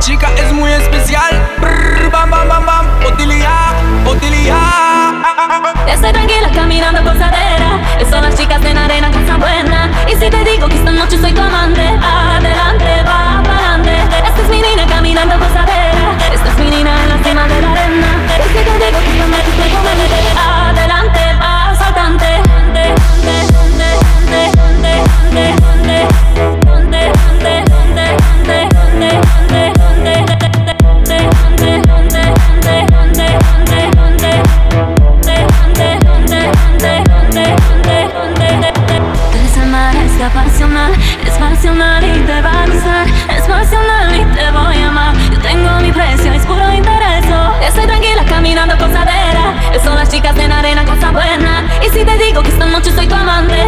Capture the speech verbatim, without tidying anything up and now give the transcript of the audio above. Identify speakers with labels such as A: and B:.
A: chica es muy especial. Brr, bam, bam, bam, bam. Utilidad, utilidad.
B: Estoy tranquila caminando gozadera. Son las chicas de la arena, cosa buena. Y si te digo que esta noche soy tu amante, adelante, va pa'lante. Esta es mi niña caminando gozadera. Esta es mi niña en la cima de la arena. Y si te digo que esta noche soy tu amante, adelante, va saltante. Es pasional, es pasional y te va a gustar. Es pasional y te voy a amar. Yo tengo mi precio, es puro interés. Estoy tranquila caminando gozadera. Son las chicas de la arena, cosa buena. Y si te digo que esta noche soy tu amante,